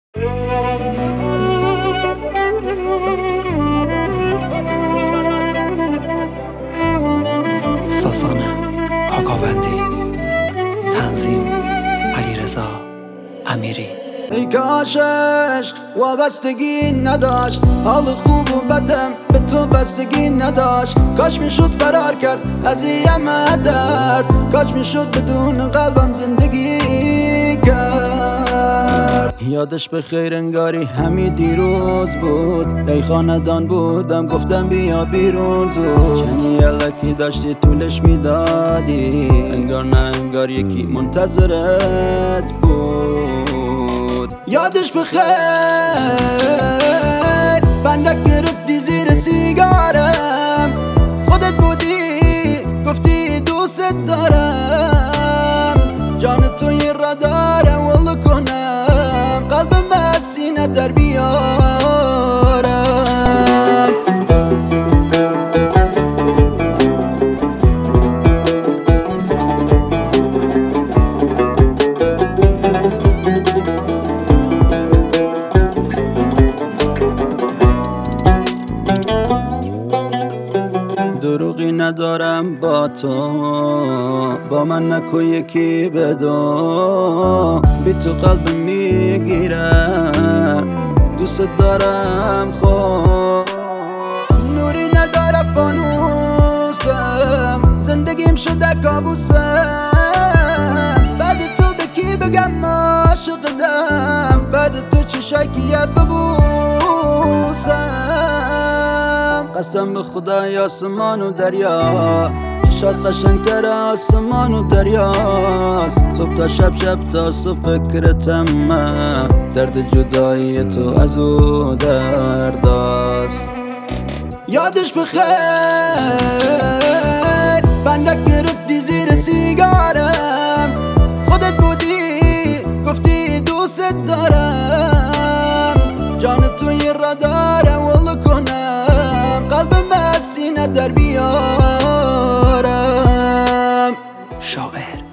ساسانه آقاوندی، تنظیم علیرضا امیری. ای کاشش وابستگی نداشت، حال خوب و بدم به تو بستگی نداشت. کاش میشد فرار کرد از این همه درد، کاش میشد بدون قلبم زندگی کرد. یادش به خیر انگاری همی دیروز بود، ای خاندان بودم گفتم بیا بیرون زود. چنی یلکی داشتی طولش میدادی، انگار نه انگار یکی منتظرت بود. یادش به خیر بندک گرفتی زیر سیگارم، خودت بودی گفتی دوست دارم. جان توی را دارم والله کنم، قلبم از سینه در بیارم. دروغی ندارم با تو، با من نکو یکی بدو. بی تو قلبم میگیره دوست دارم خب. نوری نداره فانوسم، زندگیم شده کابوسم. بعد تو به کی بگم عاشقم، بعد تو چشای کیه ببوسم. قسم به خدای آسمان و دریا، چشات قشنگتر آسمان و دریاست. صبح تا شب شب تا صبح فکرتم من، درد جدایی تو از او درداست. یادش به خیر بندک گرفتی زیر سیگارم، خودت بودی گفتی دوست دارم. جان توی را دارم والله کنم، قلبم از سینه در بیارم. شاعر